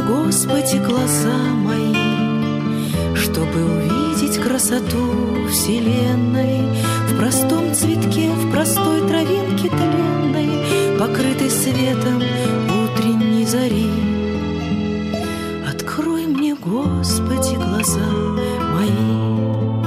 Господи, глаза мои, чтобы увидеть красоту вселенной в простом цветке, в простой травинке тленной, покрытой светом утренней зари. Открой мне, Господи, глаза мои.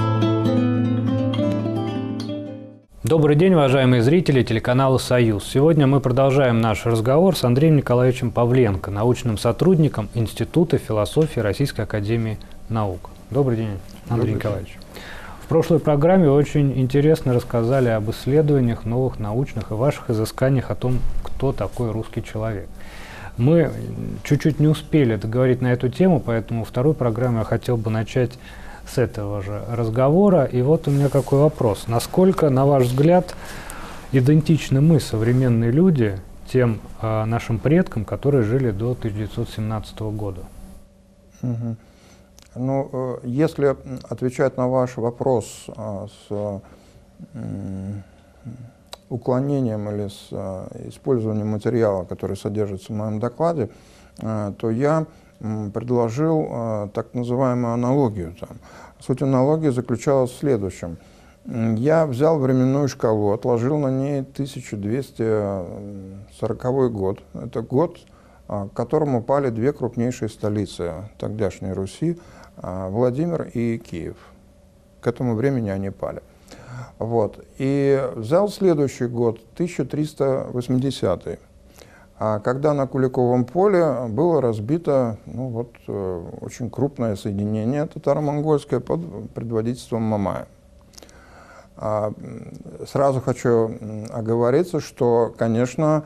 Добрый день, уважаемые зрители телеканала «Союз». Сегодня мы продолжаем наш разговор с Андреем Николаевичем Павленко, научным сотрудником Института философии Российской академии наук. Добрый день, Андрей Николаевич. В прошлой программе вы очень интересно рассказали об исследованиях новых научных и ваших изысканиях о том, кто такой русский человек. Мы чуть-чуть не успели договорить на эту тему, поэтому вторую программу я хотел бы начать с этого же разговора. И вот у меня какой вопрос. Насколько, на ваш взгляд, идентичны мы, современные люди, тем нашим предкам, которые жили до 1917 года? Ну, если отвечать на ваш вопрос с уклонением или с использованием материала, который содержится в моем докладе, то я предложил так называемую аналогию. Суть аналогии заключалась в следующем. Я взял временную шкалу, отложил на ней 1240 год. Это год, к которому пали две крупнейшие столицы тогдашней Руси, Владимир и Киев. К этому времени они пали. Вот. И взял следующий год, 1380. Когда на Куликовом поле было разбито очень крупное соединение татаро-монгольское под предводительством Мамая. Сразу хочу оговориться, что, конечно,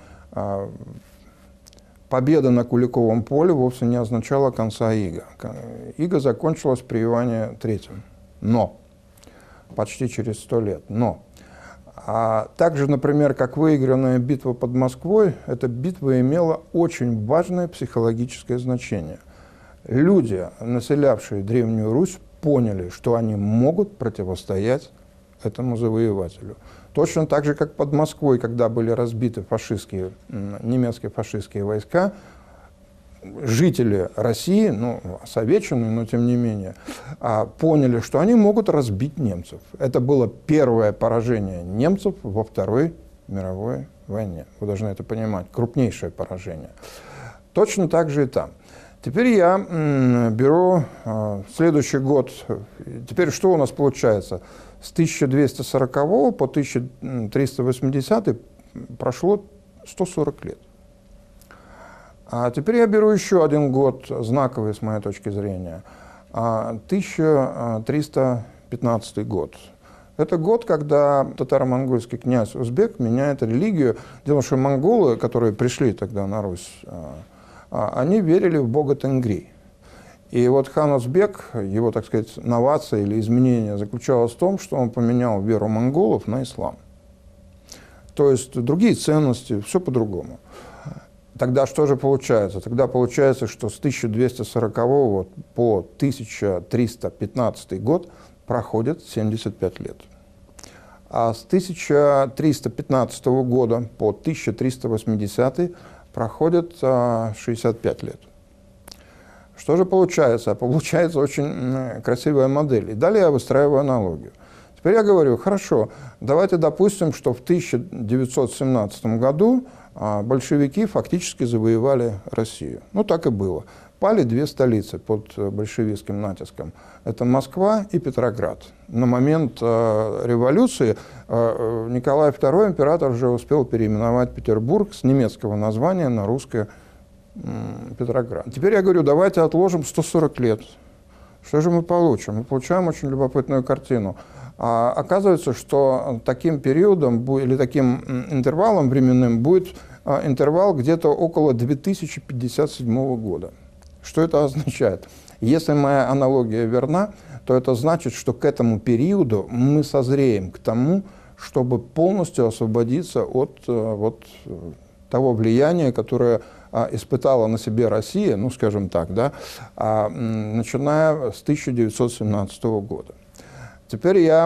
победа на Куликовом поле вовсе не означала конца ига. Ига закончилась при Иване III, но почти через 100 лет. Но также, например, как выигранная битва под Москвой, эта битва имела очень важное психологическое значение. Люди, населявшие Древнюю Русь, поняли, что они могут противостоять этому завоевателю. Точно так же, как под Москвой, когда были разбиты немецкие фашистские войска, жители России, осовеченные, но тем не менее, поняли, что они могут разбить немцев. Это было первое поражение немцев во Второй мировой войне. Вы должны это понимать. Крупнейшее поражение. Точно так же и там. Теперь я беру следующий год. Теперь что у нас получается? С 1240 по 1380 прошло 140 лет. А теперь я беру еще один год, знаковый с моей точки зрения, 1315 год. Это год, когда татаро-монгольский князь Узбек меняет религию. Дело в том, что монголы, которые пришли тогда на Русь, они верили в бога Тенгри. И вот хан Узбек, его, так сказать, новация или изменение заключалось в том, что он поменял веру монголов на ислам. То есть другие ценности, все по-другому. Тогда что же получается? Тогда получается, что с 1240 по 1315 год проходит 75 лет. А с 1315 года по 1380 проходит 65 лет. Что же получается? Получается очень красивая модель. И далее я выстраиваю аналогию. Теперь я говорю, хорошо, давайте допустим, что в 1917 году большевики фактически завоевали Россию. Ну, так и было. Пали две столицы под большевистским натиском. Это Москва и Петроград. На момент революции Николай II, император, уже успел переименовать Петербург с немецкого названия на русское Петроград. Теперь я говорю, давайте отложим 140 лет. Что же мы получим? Мы получаем очень любопытную картину. Оказывается, что таким периодом или таким интервалом временным будет интервал где-то около 2057 года. Что это означает? Если моя аналогия верна, то это значит, что к этому периоду мы созреем к тому, чтобы полностью освободиться от того влияния, которое испытала на себе Россия, скажем так, начиная с 1917 года. Теперь я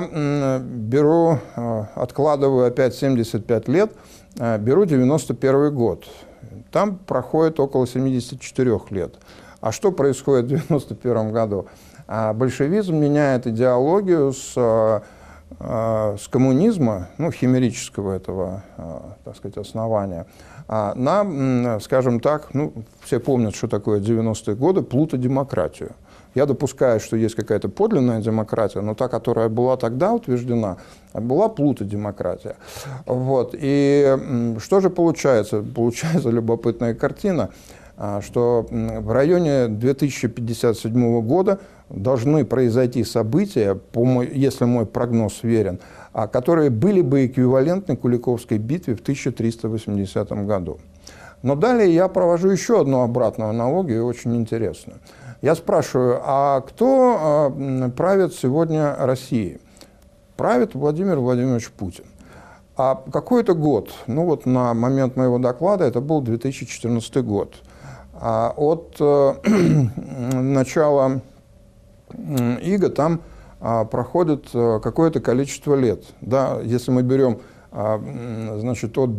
откладываю опять 75 лет, беру 91 год. Там проходит около 74 лет. А что происходит в 1991 году? Большевизм меняет идеологию с коммунизма, ну, химерического этого, так сказать, основания, на, скажем так, ну, все помнят, что такое 90-е годы, плутодемократию. Я допускаю, что есть какая-то подлинная демократия, но та, которая была тогда утверждена, была плутодемократия. Вот. И что же получается? Получается любопытная картина, что в районе 2057 года должны произойти события, если мой прогноз верен, которые были бы эквивалентны Куликовской битве в 1380 году. Но далее я провожу еще одну обратную аналогию, очень интересную. Я спрашиваю, а кто правит сегодня Россией? Правит Владимир Владимирович Путин. А какой-то год, ну вот на момент моего доклада, это был 2014 год. От начала ига там проходит какое-то количество лет. Да, если мы берем, значит, от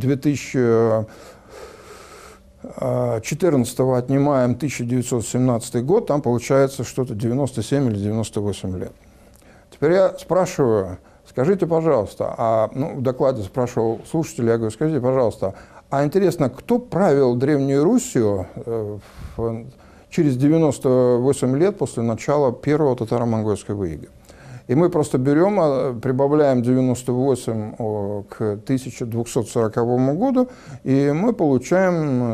2014 отнимаем 1917 год, там получается что-то 97 или 98 лет. Теперь я спрашиваю, скажите, пожалуйста, ну, в докладе спрашивал слушателя, я говорю, скажите, пожалуйста, а интересно, кто правил Древнюю Руссию через 98 лет после начала первого татаро-монгольского ига? И мы просто берем, прибавляем 98 к 1240 году, и мы получаем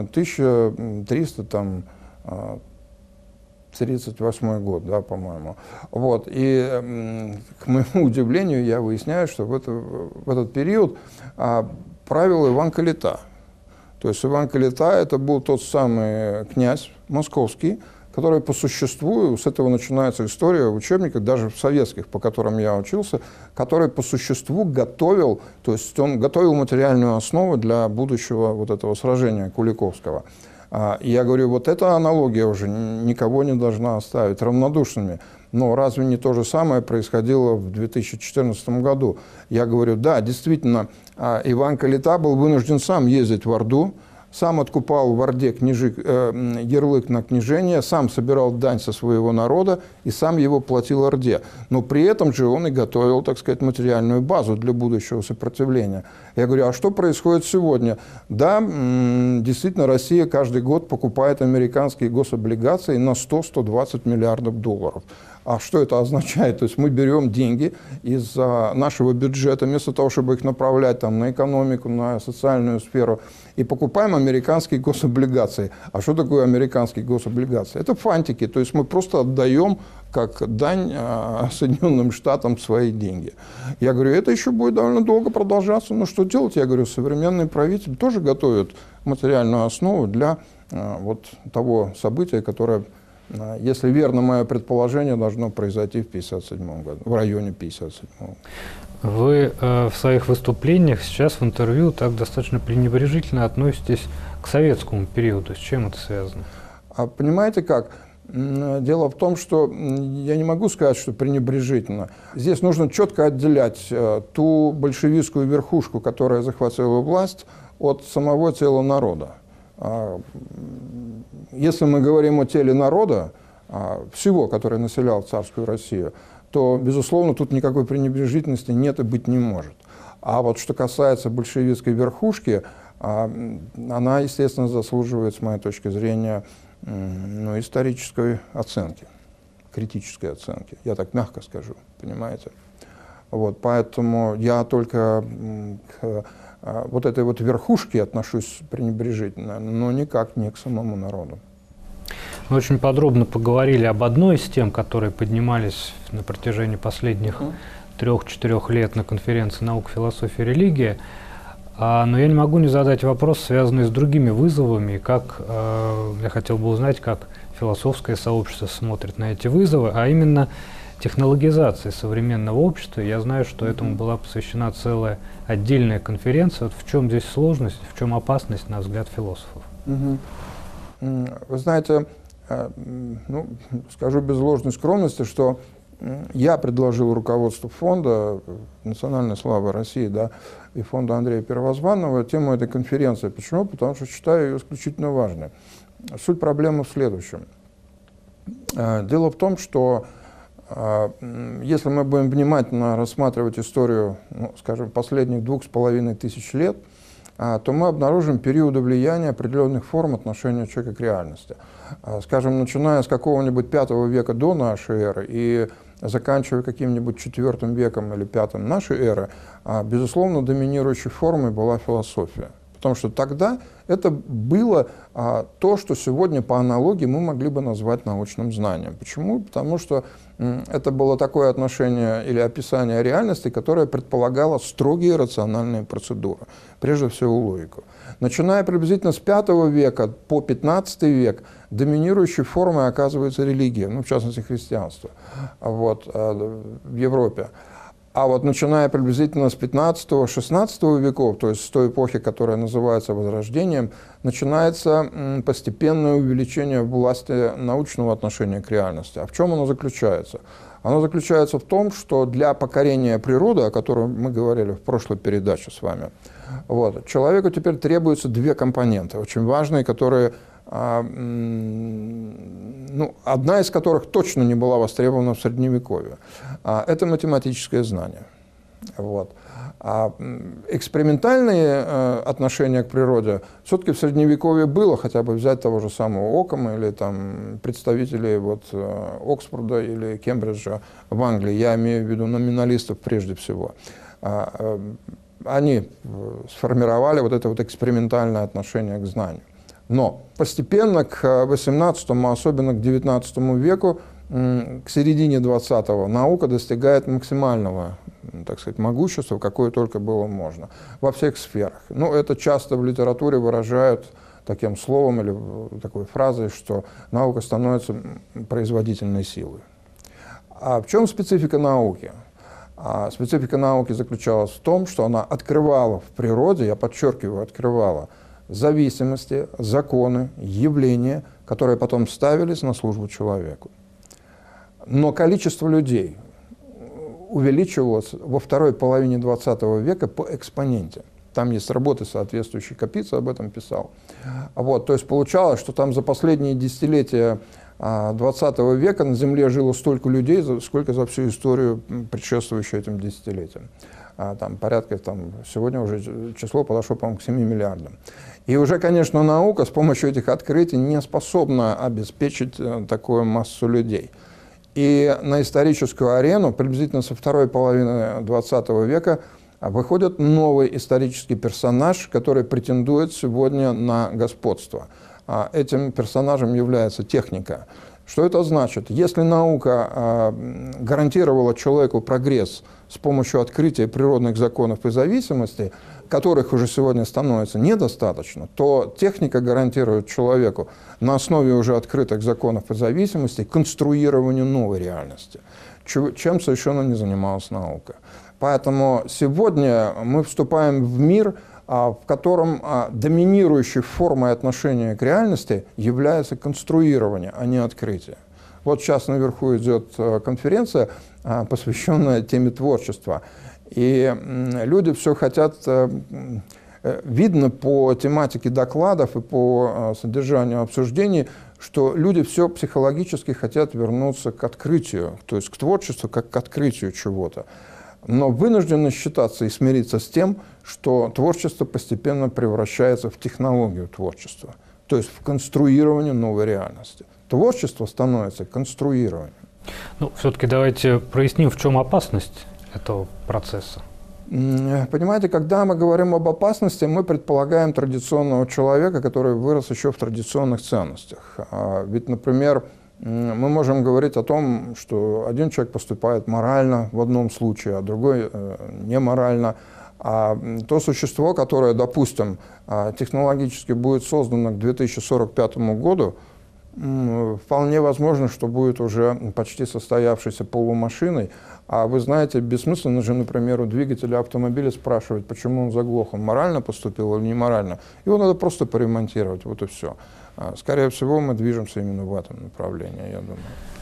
1338 год, да, по-моему. Вот. И, к моему удивлению, я выясняю, что в этот период правил Иван Калита. То есть Иван Калита – это был тот самый князь московский, который по существу, с этого начинается история в учебниках, даже в советских, по которым я учился, который по существу готовил, то есть он готовил материальную основу для будущего вот этого сражения Куликовского. И я говорю, вот эта аналогия уже никого не должна оставить равнодушными. Но разве не то же самое происходило в 2014 году? Я говорю, да, действительно, Иван Калита был вынужден сам ездить в Орду, сам откупал в Орде ярлык на княжение, сам собирал дань со своего народа и сам его платил Орде. Но при этом же он и готовил, так сказать, материальную базу для будущего сопротивления. Я говорю, а что происходит сегодня? Да, действительно, Россия каждый год покупает американские гособлигации на 100-120 миллиардов долларов. А что это означает? То есть мы берем деньги из нашего бюджета, вместо того, чтобы их направлять там, на экономику, на социальную сферу, и покупаем американские гособлигации. А что такое американские гособлигации? Это фантики, то есть мы просто отдаем как дань Соединенным Штатам свои деньги. Я говорю, это еще будет довольно долго продолжаться, но что делать? Я говорю, современные правители тоже готовят материальную основу для вот того события, которое, если верно мое предположение, должно произойти в 1957 году, в районе 1957. Вы в своих выступлениях сейчас в интервью так достаточно пренебрежительно относитесь к советскому периоду. С чем это связано? Понимаете как? Дело в том, что я не могу сказать, что пренебрежительно. Здесь нужно четко отделять ту большевистскую верхушку, которая захватила власть, от самого тела народа. Если мы говорим о теле народа, всего, который населял царскую Россию, то, безусловно, тут никакой пренебрежительности нет и быть не может. А вот что касается большевистской верхушки, она, естественно, заслуживает, с моей точки зрения, ну, исторической оценки, критической оценки. Я так мягко скажу, понимаете? Вот, поэтому я только к вот этой вот верхушке отношусь пренебрежительно, но никак не к самому народу. Мы очень подробно поговорили об одной из тем, которые поднимались на протяжении последних 3-4 лет на конференции «Наука, философия, религия». Но я не могу не задать вопрос, связанный с другими вызовами. Я хотел бы узнать, как философское сообщество смотрит на эти вызовы, а именно технологизации современного общества. Я знаю, что этому была посвящена целая отдельная конференция. Вот в чем здесь сложность, в чем опасность, на взгляд философов? Вы знаете, ну, скажу без ложной скромности, что я предложил руководству фонда «Национальная слава России», да, и фонда Андрея Первозванного тему этой конференции. Почему? Потому что считаю ее исключительно важной. Суть проблемы в следующем. Дело в том, что если мы будем внимательно рассматривать историю, ну, скажем, последних 2500 лет, то мы обнаружим периоды влияния определенных форм отношения человека к реальности. Скажем, начиная с какого-нибудь V века до нашей эры и заканчивая каким-нибудь IV веком или V нашей эры, безусловно, доминирующей формой была философия. Потому что тогда это было то, что сегодня по аналогии мы могли бы назвать научным знанием. Почему? Потому что это было такое отношение или описание реальности, которое предполагало строгие рациональные процедуры, прежде всего логику. Начиная приблизительно с V века по XV век доминирующей формой оказывается религия, ну, в частности христианство, вот, в Европе. А вот начиная приблизительно с XV-XVI веков, то есть с той эпохи, которая называется Возрождением, начинается постепенное увеличение власти научного отношения к реальности. А в чем оно заключается? Оно заключается в том, что для покорения природы, о которой мы говорили в прошлой передаче с вами, вот, человеку теперь требуются две компоненты, очень важные, которые, ну, одна из которых точно не была востребована в Средневековье. Это математическое знание. Вот. Экспериментальные отношения к природе все-таки в Средневековье было, хотя бы взять того же самого Оккама или там, представителей вот, Оксфорда или Кембриджа в Англии, я имею в виду номиналистов прежде всего. Они сформировали вот это вот экспериментальное отношение к знанию. Но постепенно к XVIII, особенно к XIX веку, к середине XX наука достигает максимального, так сказать, могущества, какое только было можно, во всех сферах. Ну, это часто в литературе выражают таким словом или такой фразой, что наука становится производительной силой. А в чем специфика науки? Специфика науки заключалась в том, что она открывала в природе, я подчеркиваю, открывала зависимости, законы, явления, которые потом ставились на службу человеку. Но количество людей увеличивалось во второй половине XX века по экспоненте. Там есть работы соответствующие, Капица об этом писал. Вот, то есть получалось, что там за последние десятилетия XX века на Земле жило столько людей, сколько за всю историю, предшествующую этим десятилетиям. Там порядка, сегодня уже число подошло, по-моему, к 7 миллиардам. И уже, конечно, наука с помощью этих открытий не способна обеспечить такую массу людей. И на историческую арену приблизительно со второй половины XX века выходит новый исторический персонаж, который претендует сегодня на господство. Этим персонажем является техника. Что это значит? Если наука гарантировала человеку прогресс с помощью открытия природных законов и зависимостей, которых уже сегодня становится недостаточно, то техника гарантирует человеку на основе уже открытых законов и зависимостей конструированию новой реальности, чем совершенно не занималась наука. Поэтому сегодня мы вступаем в мир, в котором доминирующей формой отношения к реальности является конструирование, а не открытие. Вот сейчас наверху идет конференция, посвященная теме творчества. И люди все хотят, видно по тематике докладов и по содержанию обсуждений, что люди все психологически хотят вернуться к открытию, то есть к творчеству как к открытию чего-то. Но вынуждены считаться и смириться с тем, что творчество постепенно превращается в технологию творчества, то есть в конструирование новой реальности. Творчество становится конструированием. Ну, все-таки давайте проясним, в чем опасность этого процесса. Понимаете, когда мы говорим об опасности, мы предполагаем традиционного человека, который вырос еще в традиционных ценностях. Ведь, например, мы можем говорить о том, что один человек поступает морально в одном случае, а другой неморально. А то существо, которое, допустим, технологически будет создано к 2045 году, вполне возможно, что будет уже почти состоявшейся полумашиной. А вы знаете, бессмысленно же, например, у двигателя автомобиля спрашивать, почему он заглох, он морально поступил или неморально. Его надо просто поремонтировать, вот и все. Скорее всего, мы движемся именно в этом направлении, я думаю.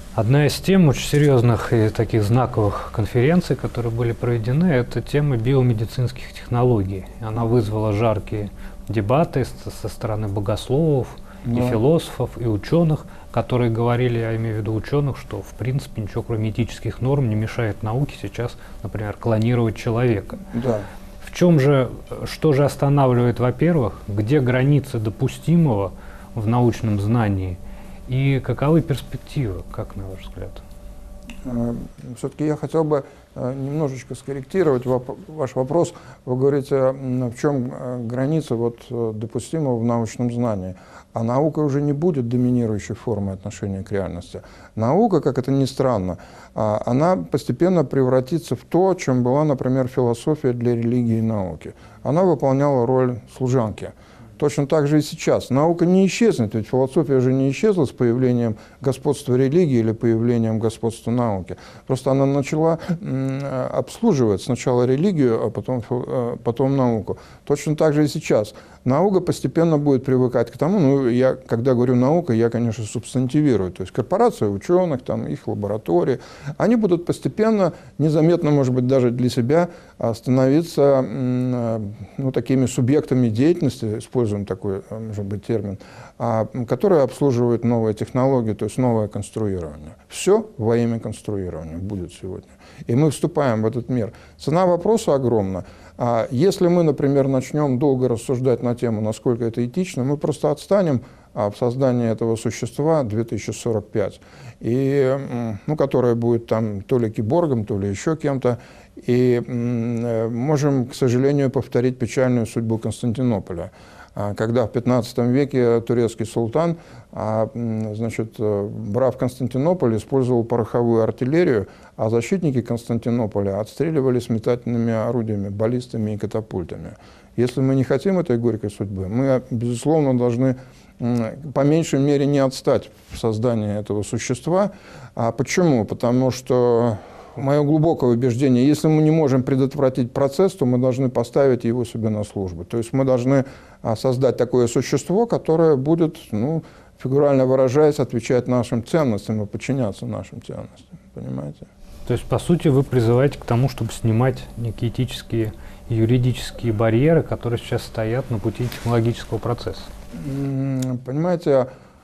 Одна из тем очень серьезных и таких знаковых конференций, которые были проведены, это тема биомедицинских технологий. Она вызвала жаркие дебаты со стороны богословов, и философов, и ученых, которые говорили, я имею в виду ученых, что в принципе ничего кроме этических норм не мешает науке сейчас, например, клонировать человека. Да. В чем же, что же останавливает, во-первых, где границы допустимого в научном знании и каковы перспективы, как на ваш взгляд? Все-таки я хотел бы немножечко скорректировать ваш вопрос. Вы говорите, в чем граница допустимого в научном знании. А наука уже не будет доминирующей формой отношения к реальности. Наука, как это ни странно, она постепенно превратится в то, чем была, например, философия для религии и науки. Она выполняла роль служанки. Точно так же и сейчас. Наука не исчезнет, ведь философия же не исчезла с появлением господства религии или появлением господства науки. Просто она начала обслуживать сначала религию, а потом науку. Точно так же и сейчас. Наука постепенно будет привыкать к тому, я, когда говорю наука, я, конечно, субстантивирую, то есть корпорации ученых, их лаборатории, они будут постепенно, незаметно, может быть, даже для себя, становиться такими субъектами деятельности, используем такой, может быть, термин, которые обслуживают новые технологии, то есть новое конструирование. Все во имя конструирования будет сегодня. И мы вступаем в этот мир. Цена вопроса огромна. Если мы, например, начнем долго рассуждать на тему, насколько это этично, мы просто отстанем в создании этого существа 2045, которое будет то ли киборгом, то ли еще кем-то, и можем, к сожалению, повторить печальную судьбу Константинополя, когда в 15 веке турецкий султан, брав Константинополь, использовал пороховую артиллерию, а защитники Константинополя отстреливались метательными орудиями, баллистами и катапультами. Если мы не хотим этой горькой судьбы, мы, безусловно, должны по меньшей мере не отстать в создании этого существа. Почему? Потому что мое глубокое убеждение, если мы не можем предотвратить процесс, то мы должны поставить его себе на службу. То есть мы должны создать такое существо, которое будет, фигурально выражаясь, отвечать нашим ценностям и подчиняться нашим ценностям. Понимаете? То есть, по сути, вы призываете к тому, чтобы снимать некие этические и юридические барьеры, которые сейчас стоят на пути технологического процесса? Понимаете,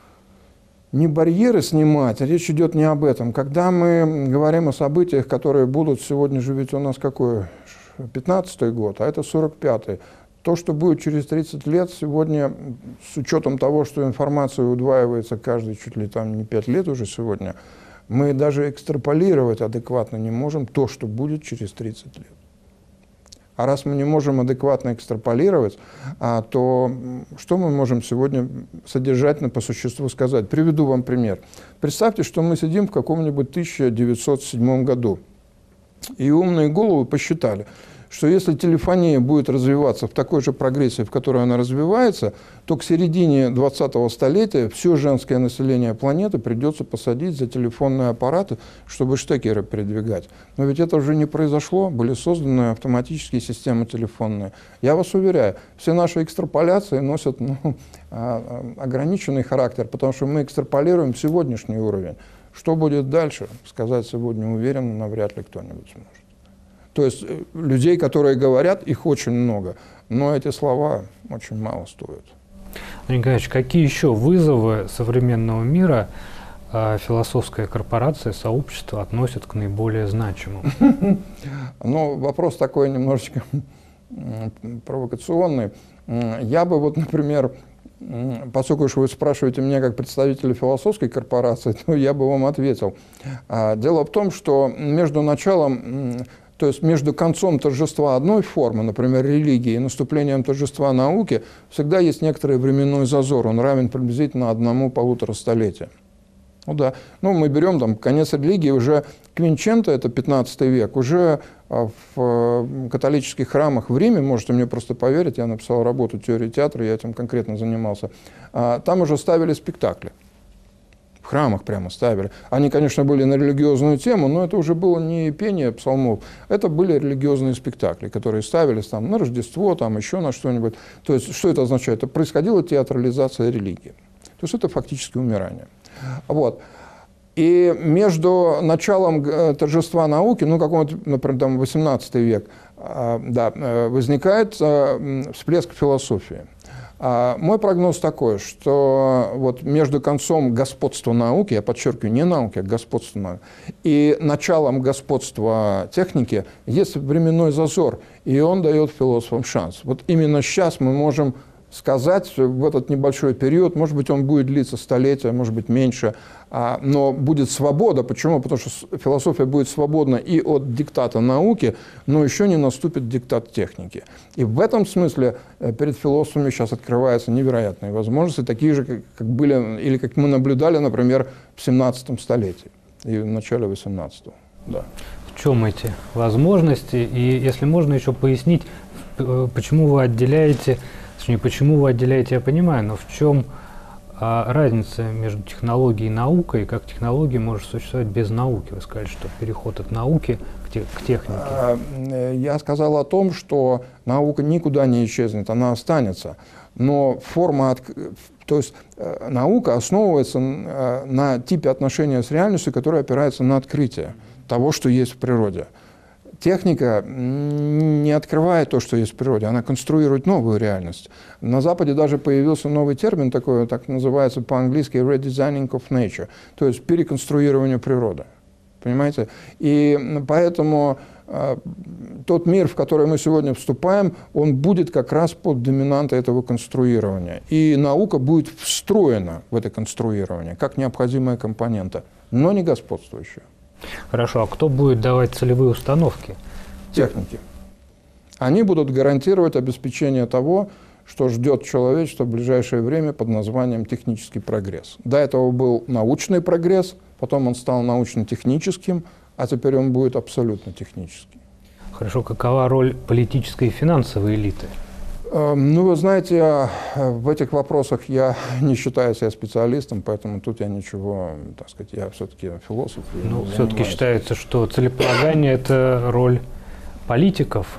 не барьеры снимать, речь идет не об этом. Когда мы говорим о событиях, которые будут, сегодня же ведь у нас какой, 15-й год, а это 45-й. То, что будет через 30 лет, сегодня, с учетом того, что информация удваивается каждый чуть ли не 5 лет уже сегодня, мы даже экстраполировать адекватно не можем то, что будет через 30 лет. А раз мы не можем адекватно экстраполировать, то что мы можем сегодня содержательно по существу сказать? Приведу вам пример. Представьте, что мы сидим в каком-нибудь 1907 году, и умные головы посчитали, что если телефония будет развиваться в такой же прогрессии, в которой она развивается, то к середине 20-го столетия все женское население планеты придется посадить за телефонные аппараты, чтобы штекеры передвигать. Но ведь это уже не произошло, были созданы автоматические системы телефонные. Я вас уверяю, все наши экстраполяции носят ограниченный характер, потому что мы экстраполируем сегодняшний уровень. Что будет дальше, сказать сегодня уверенно навряд ли кто-нибудь сможет. То есть людей, которые говорят, их очень много, но эти слова очень мало стоят. Андрей Николаевич, какие еще вызовы современного мира философская корпорация, сообщество относят к наиболее значимым? Ну, вопрос такой немножечко провокационный. Я бы например, поскольку уж вы спрашиваете меня как представителя философской корпорации, то я бы вам ответил. Дело в том, что между началом, то есть между концом торжества одной формы, например, религии, и наступлением торжества науки, всегда есть некоторый временной зазор, он равен приблизительно 1–1,5 столетия. Мы берем конец религии, уже Квинченто, это 15 век, уже в католических храмах в Риме, можете мне просто поверить, я написал работу «Теория театра», я этим конкретно занимался, там уже ставили спектакли. В храмах прямо ставили. Они, конечно, были на религиозную тему, но это уже было не пение псалмов, это были религиозные спектакли, которые ставились на Рождество, еще на что-нибудь. То есть, что это означает? Это происходила театрализация религии. То есть, это фактически умирание. И между началом торжества науки, ну, какой-то, например, там 18 век, да, возникает всплеск философии. Мой прогноз такой, что вот между концом господства науки, я подчеркиваю, не науки, а господства науки, и началом господства техники есть временной зазор, и он дает философам шанс. Вот именно сейчас мы можем сказать в этот небольшой период, может быть, он будет длиться столетия, может быть, меньше, но будет свобода. Почему? Потому что философия будет свободна и от диктата науки, но еще не наступит диктат техники. И в этом смысле перед философами сейчас открываются невероятные возможности, такие же, как были, или как мы наблюдали, например, в 17 столетии и в начале 18-го. Да. В чем эти возможности? И если можно еще пояснить, почему вы отделяете, я понимаю, но в чем разница между технологией и наукой, и как технология может существовать без науки? Вы сказали, что переход от науки к технике. Я сказал о том, что наука никуда не исчезнет, она останется. Но форма, то есть наука основывается на типе отношения с реальностью, которая опирается на открытие того, что есть в природе. Техника не открывает то, что есть в природе, она конструирует новую реальность. На Западе даже появился новый термин, такой, так называется по-английски redesigning of nature, то есть переконструирование природы. Понимаете? И поэтому тот мир, в который мы сегодня вступаем, он будет как раз под доминантой этого конструирования. И наука будет встроена в это конструирование, как необходимая компонента, но не господствующая. Хорошо, а кто будет давать целевые установки? Техники. Они будут гарантировать обеспечение того, что ждет человечество в ближайшее время под названием технический прогресс. До этого был научный прогресс, потом он стал научно-техническим, а теперь он будет абсолютно техническим. Хорошо, какова роль политической и финансовой элиты? Ну, вы знаете, в этих вопросах я не считаю себя специалистом, поэтому тут я ничего, так сказать, я все-таки философ. Ну, все-таки считается, что целеполагание – это роль политиков,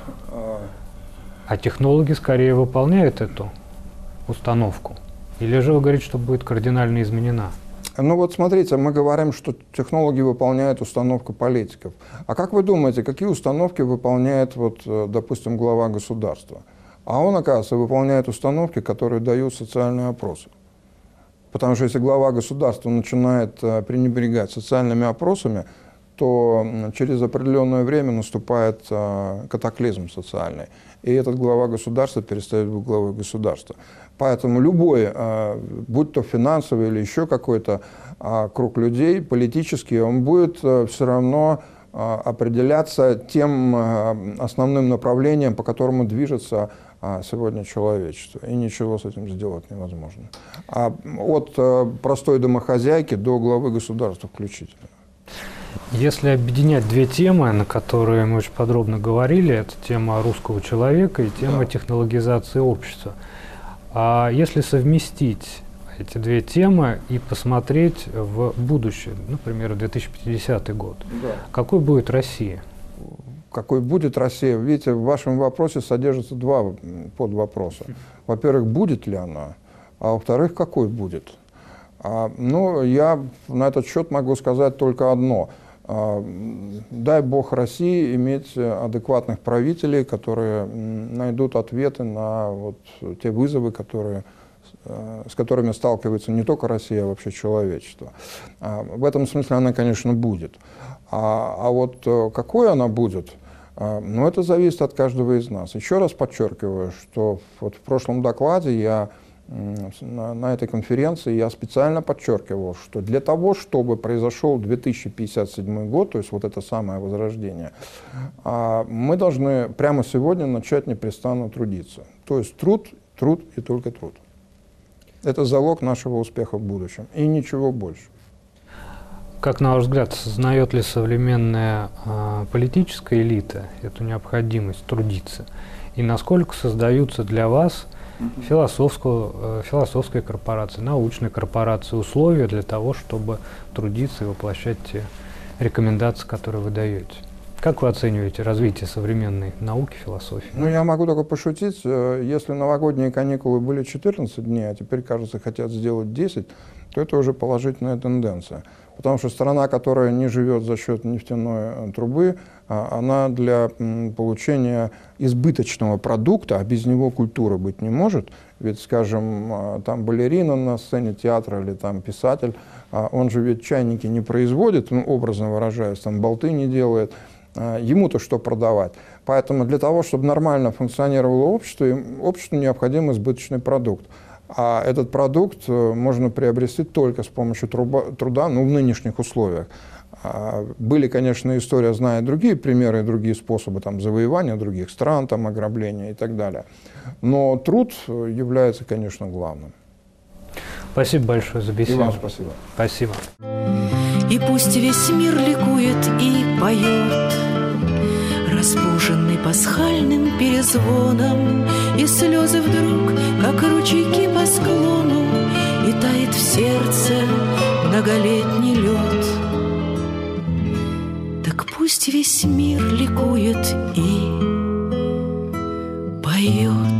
а технологи скорее выполняют эту установку. Или же вы говорите, что будет кардинально изменена? Ну вот смотрите, мы говорим, что технологи выполняют установку политиков. А как вы думаете, какие установки выполняет, вот, допустим, глава государства? А он, оказывается, выполняет установки, которые дают социальные опросы. Потому что если глава государства начинает пренебрегать социальными опросами, то через определенное время наступает катаклизм социальный. И этот глава государства перестает быть главой государства. Поэтому любой, будь то финансовый или еще какой-то круг людей, политический, он будет все равно определяться тем основным направлением, по которому движется сегодня человечество. И ничего с этим сделать невозможно. От простой домохозяйки до главы государства включительно. Если объединять две темы, на которые мы очень подробно говорили, это тема русского человека и тема технологизации общества. А если совместить эти две темы и посмотреть в будущее, например, 2050 год, какой будет Россия? Какой будет Россия? Видите, в вашем вопросе содержится два подвопроса. Во-первых, будет ли она, а во-вторых, какой будет? Ну, я на этот счет могу сказать только одно. Дай Бог России иметь адекватных правителей, которые найдут ответы на вот те вызовы, с которыми сталкивается не только Россия, а вообще человечество. В этом смысле она, конечно, будет. А вот какой она будет, ну, это зависит от каждого из нас. Еще раз подчеркиваю, что вот в прошлом докладе я на этой конференции я специально подчеркивал, что для того, чтобы произошел 2057 год, то есть вот это самое возрождение, мы должны прямо сегодня начать непрестанно трудиться. То есть труд, труд и только труд. Это залог нашего успеха в будущем. И ничего больше. Как, на ваш взгляд, осознает ли современная политическая элита эту необходимость трудиться? И насколько создаются для вас философской корпорации, научной корпорации условия для того, чтобы трудиться и воплощать те рекомендации, которые вы даете? Как вы оцениваете развитие современной науки, философии? Ну, я могу только пошутить. Если новогодние каникулы были 14 дней, а теперь, кажется, хотят сделать 10, то это уже положительная тенденция. Потому что страна, которая не живет за счет нефтяной трубы, она для получения избыточного продукта, а без него культура быть не может. Ведь, скажем, там балерина на сцене театра или там писатель, он же ведь чайники не производит, ну, образно выражаясь, там болты не делает, ему-то что продавать. Поэтому для того, чтобы нормально функционировало обществу необходим избыточный продукт. А этот продукт можно приобрести только с помощью труда, ну, в нынешних условиях. Были, конечно, история, зная другие примеры и другие способы там, завоевания других стран, там, ограбления и так далее. Но труд является, конечно, главным. Спасибо большое за беседу. И вам спасибо. Спасибо. И пусть весь мир ликует и поет, разбуженный пасхальным перезвоном, и слезы вдруг, как ручейки по склону, и тает в сердце многолетний лед. Так пусть весь мир ликует и поет.